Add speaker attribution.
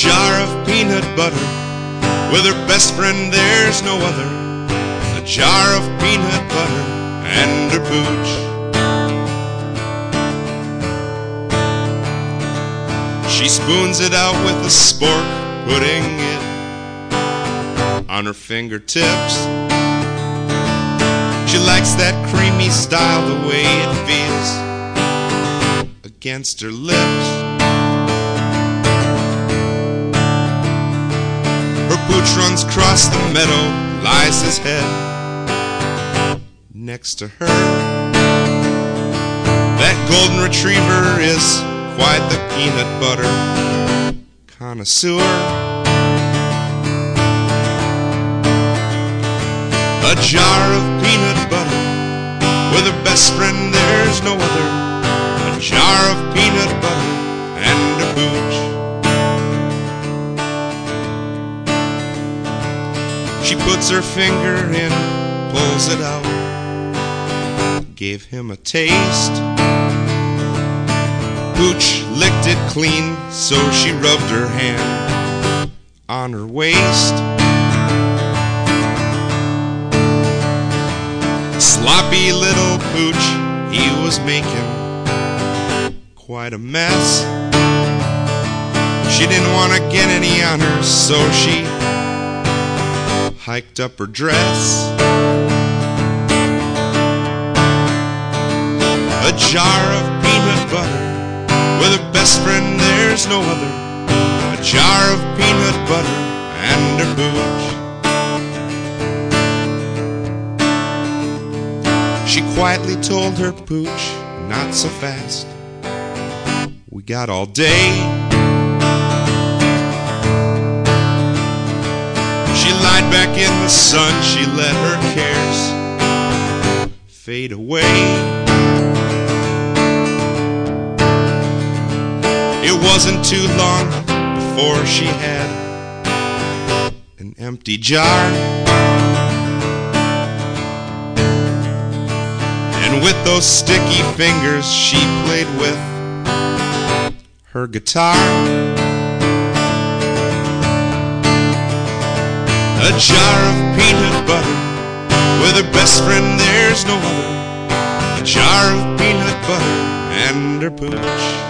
Speaker 1: jar of peanut butter. With her best friend there's no other. A jar of peanut butter and her pooch. She spoons it out with a spork, putting it on her fingertips. She likes that creamy style, the way it feels against her lips. Her pooch runs across the meadow, lies his head next to her. That golden retriever is quite the peanut butter connoisseur. A jar of peanut butter. With her best friend there's no other. A jar of peanut butter and a pooch. She puts her finger in, pulls it out, gave him a taste. Pooch licked it clean, so she rubbed her hand on her waist. Sloppy little Pooch, he was making quite a mess. She didn't want to get any honors, so she hiked up her dress. A jar of peanut butter. With her best friend there's no other. A jar of peanut butter and her pooch. She quietly told her pooch, not so fast, we got all day. She lied back in the sun, she let her cares fade away. It wasn't too long before she had an empty jar. And with those sticky fingers she played with her guitar. A jar of peanut butter. With her best friend there's no other. A jar of peanut butter and her pooch.